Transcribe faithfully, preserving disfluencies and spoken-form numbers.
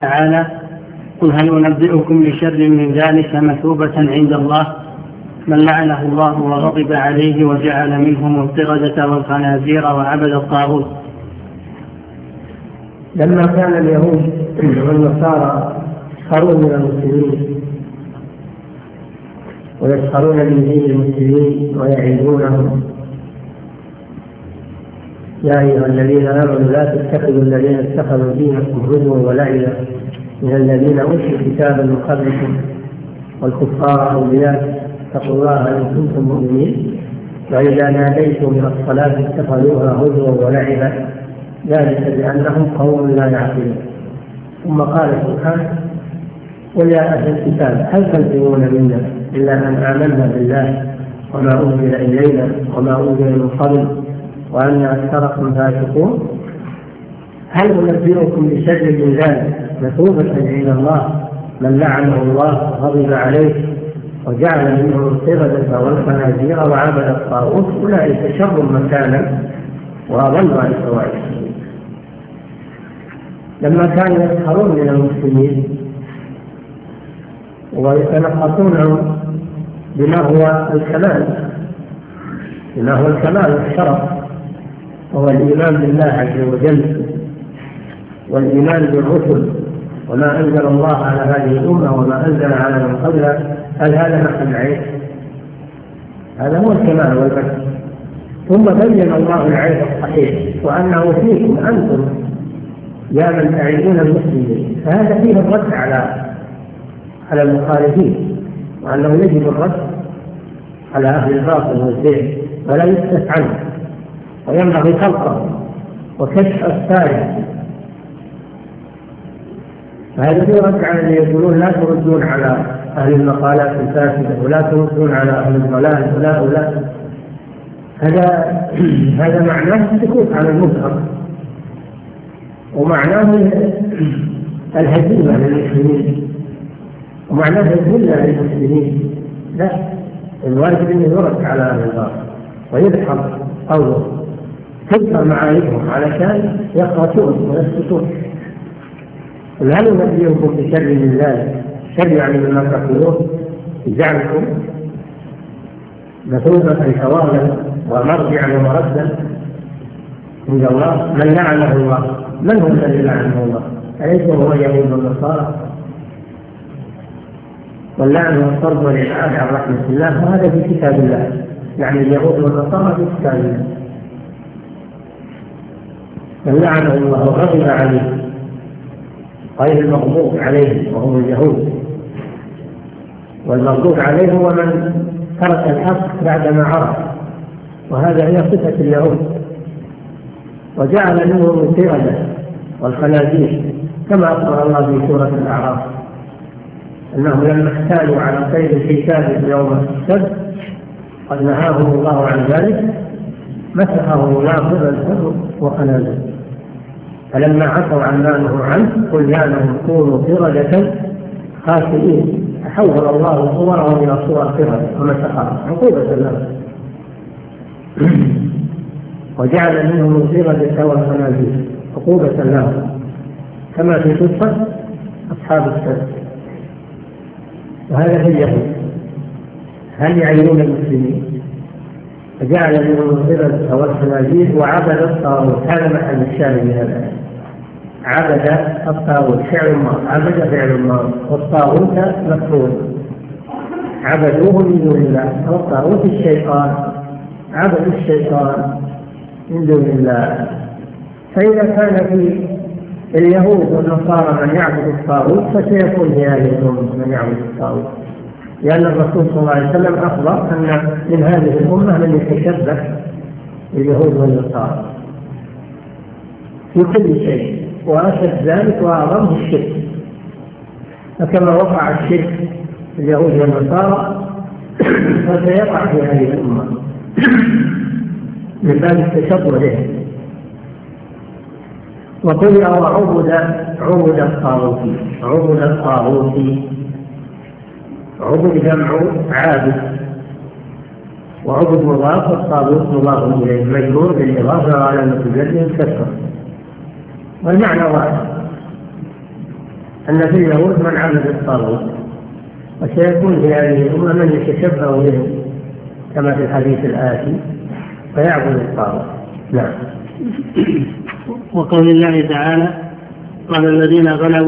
تعالى: قل هل أنبئكم بشر من ذلك مثوبة عند الله من لعنه الله وغضب عليه وجعل منهم القردة والخنازير وعبد الطاغوت. لما كان اليهود والنصارى يسخرون من المسلمين ويسخرون من دين المسلمين ويعيدونهم: يا أيها الذين آمنوا لا تتخذوا الذين اتخذوا دينكم هزوا ولعبا من الذين أوتوا الكتاب من قبلكم والكفار أولياء اتقوا الله إن كنتم مؤمنين وإذا ناديتم إلى الصلاة اتخذوها هزوا ولعبا ذلك بأنهم قوم لا يعقلون. ثم قال سبحانه: قل يا أهل الكتاب هل تنزلون منا إلا أن آمنا بالله وما أنزل إلينا وما أنزل من قبل وأن أكثركم فاسقون. هل أنبئكم بشر من ذلك مثوبة عند الله من لعنه الله وغضب عليه وجعل منهم القردة والخنازير وعبد الطاغوت أولئك شر مكانا وأضل عن سواء السبيل. لما كانوا يسخرون من المسلمين ويتنقصونهم بما هو الكمال بما هو الكمال والشرف وهو الإيمان بالله عز وجل والإيمان بالرسل وما أنزل الله على هذه الأمة وما أنزل على من قبلها، هل هذا محل عيب؟ هذا هو الكمال والمجد. ثم بين الله العيب الصحيح وأنه فيكم أنتم يا من تعيدون المسلمين، فهذا فيه الرد على على المخالفين وأنه يجب الرد على أهل الباطل والزيغ ولا يسكت عنه وينبغي خلقه وكشف أسفاره. فهذا فيه رد على الذين يقولون لا تردون على أهل المقالات الفاسدة ولا تردون على أهل الضلال ولا ولا هذا هذا معناه السكوت على المنكر ومعناه الهزيمة للمسلمين ومعناه الذلة للمسلمين. لا، الواجب أن يرد على أهل الباطل ويدحر قوله تظهر معارفهم علشان يخرجون ويسكتون. قل هل نبئكم بشر من ذلك؟ شر يعني مما تقولون جعلكم مثوبة ثوابا ومرجعا ومردا عند الله من لعنه الله. من هو الذي لعنه الله؟ أليس هو يهود والنصارى؟ واللعن والطرد والإبعاد عن رحمة الله وهذا في كتاب الله، يعني اليهود والنصارى في كتاب الله. من لعنه الله وغضب عليه غير المغضوب عليه وهم اليهود، والمغضوب عليه هو من ترك الحق بعدما عرف، وهذا هي صفة اليهود. وجعل منهم القردة والخنازير كما أخبر الله في سورة الأعراف أنهم لما احتالوا على صيد الحيتان يوم السبت قد نهاهم الله عن ذلك مسحهم الله قردة وخنازير، فلما عصوا عن ما نهوا عنه قلنا لهم كونوا قردة خاسئين فحول الله صورهم إلى صور قردة ومسخهم عقوبة لهم. وجعل منهم القردة والخنازير عقوبة لهم كما في قصة أصحاب السبت. وهذا في اليهود هل يعينون المسلمين؟ فجعل منهم القردة والخنازير وعبد الطاغوت. هذا محل الشاهد من هذا. عبد الطاغوت فعل ماضي، عبد فعل ماضي، والطاغوت مفعول. عبدوه من دون الله، والطاغوت الشيطان، عبد الشيطان من دون الله. فإذا كان في اليهود والنصارى من يعبد الطاغوت فسيكون في هذه الأمة من يعبد الطاغوت، لأن الرسول صلى الله عليه وسلم أخبر أن من هذه الأمة من يتشبه باليهود والنصارى في كل شيء، وأشد ذلك وأعظمه الشرك. فكما وقع الشرك في اليهود والنصارى فسيقع في هذه الأمة من باب التشبه به. وقل أو عبد عبد الطاغوت. عبد الطاغوت عبد جمع عابد، وعبد مضاف والطاغوت مضاف إليه مجرور بالإضافة على المتجدد الكسر والمعنى واحد. أن في اليهود من عبد الطاغوت، وسيكون في هذه الأمة من يتشبه بهم كما في الحديث الآتي فيعبد الطاغوت. نعم. وقول الله تعالى: قال الذين غلبوا